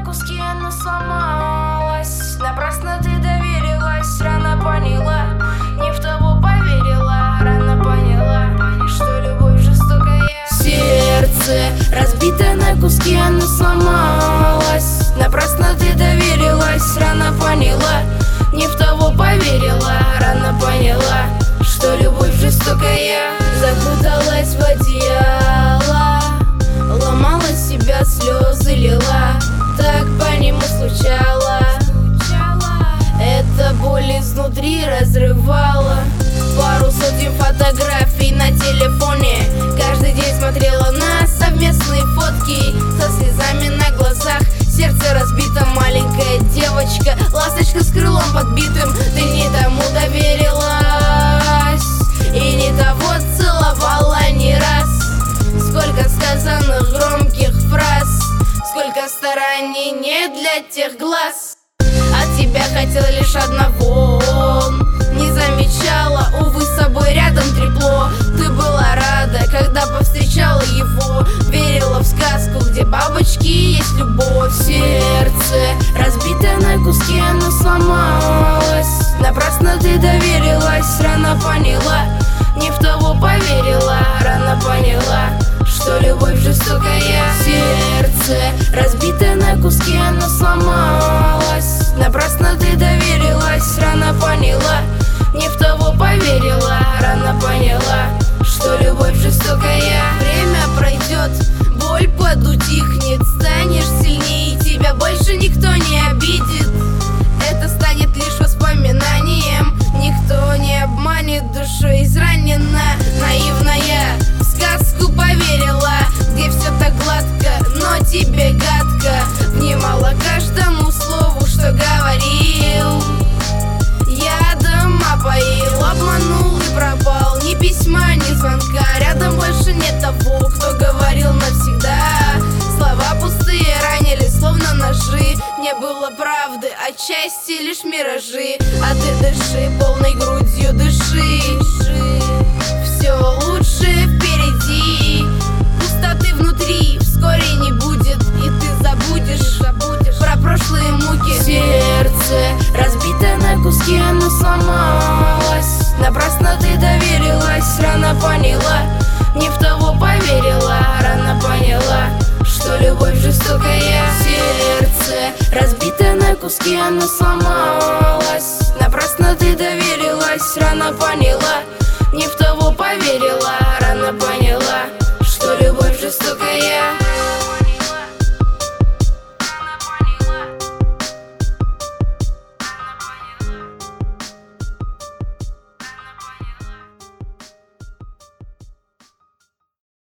на куски, она сломалась. Напрасно ты доверилась, рано поняла. Не в того поверила, рано поняла, что любовь жестокая. Сердце разбито на куски, оно сломалось. Напрасно ты доверилась, рано поняла. Не в того поверила, рано поняла, что любовь жестокая. Закуталась в одеяло, ломала себя, слезы лила. Так по нему скучала, эта боль изнутри разрывала. Пару сотен фотографий на телефоне. Каждый день смотрела на совместные фотки со слезами на глазах. Сердце разбито, маленькая девочка, ласточка с крылом подбитым. Ты не тому доверилась и не того целовала не раз. Сколько сказанных громких фраз, сколько стараний не для тех глаз. От тебя хотела лишь одного, не замечала, увы, с собой рядом трепло. Ты была рада, когда повстречала его, верила в сказку, где бабочки есть любовь. Сердце разбито на куски, оно сломалось. Напрасно ты доверилась, рано поняла. Не в того поверила, рано поняла, что любовь жестокая. Сердце разбито на куски, оно сломалось. Напрасно ты доверилась, рано поняла. Не в того поверила, рано поняла, что любовь жестокая. Время пройдет, боль подутихнет, станешь сильнее, тебя больше никто не обидит. Это станет лишь воспоминанием, никто не обманет, душой изранена, наивная. В сказку поверила, где все так гладко, но тебе гадко. Внимала каждому слову, что говорил, ядом опоил, обманул и пропал. Ни письма, ни звонка, рядом больше нет того, кто говорил навсегда. Слова пустые ранили, словно ножи. Не было правды, отчасти лишь миражи. А ты дыши, полной грудью дыши. Все лучше впереди, пустоты внутри вскоре не будет. И ты забудешь про прошлые муки. Сердце разбито на куски, оно сломалось. Напрасно ты доверилась, рано поняла. Не в того поверила, рано поняла, что любовь жестокая. Сердце разбито на куски, оно сломалось. Напрасно ты доверилась, рано поняла. Не в того поверила, рано поняла.